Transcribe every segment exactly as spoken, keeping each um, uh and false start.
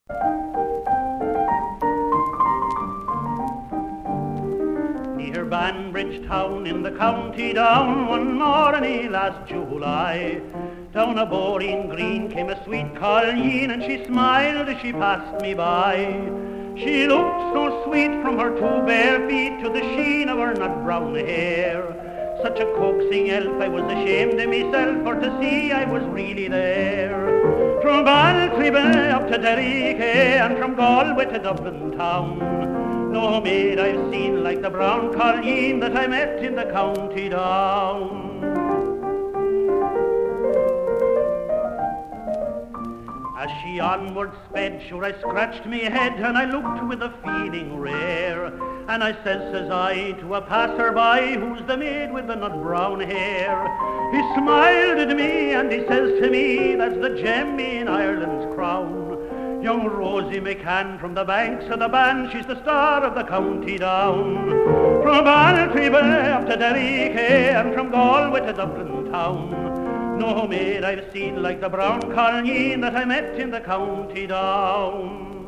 Near Banbridge town in the county down, one morning last July, down a Boreen Green came a sweet colleen, and she smiled as she passed me by. She looked so sweet from her two bare feet to the sheen of her nut brown hair. Such a coaxing elf I was ashamed of myself for to see I was really there. From Baltribe up to Derry-Kay, and from Galway to Dublin town, no maid I've seen like the brown colleen that I met in the county down. As she onward sped, sure I scratched me head, and I looked with a feeling rare, and I says, says I, to a passer-by, who's the maid with the nut-brown hair? He smiled at me, and he says to me, that's the gem in Ireland's crown, young Rosie McCann from the banks of the Bann, she's the star of the county down. From Baltribe up to Derry-Kay, and from Galway to Dublin town, no maid I've seen like the brown colleen that I met in the county down.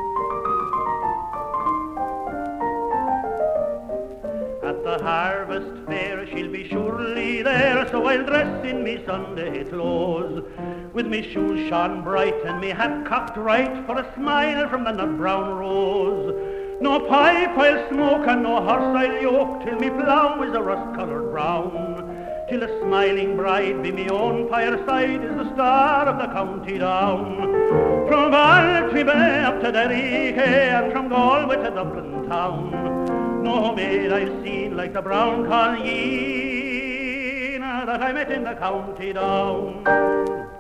At the harvest fair she'll be surely there, so I'll dress in me Sunday clothes, with me shoes shone bright and me hat cocked right, for a smile from the nut-brown rose. No pipe I'll smoke and no horse I'll yoke, till me plough is a rust-coloured brown, till a smiling bride be me own fireside is the star of the county down. From Baltribe up to Derry-Kay, and from Galway to Dublin town, no maid I've seen like the brown colleen that I met in the county down.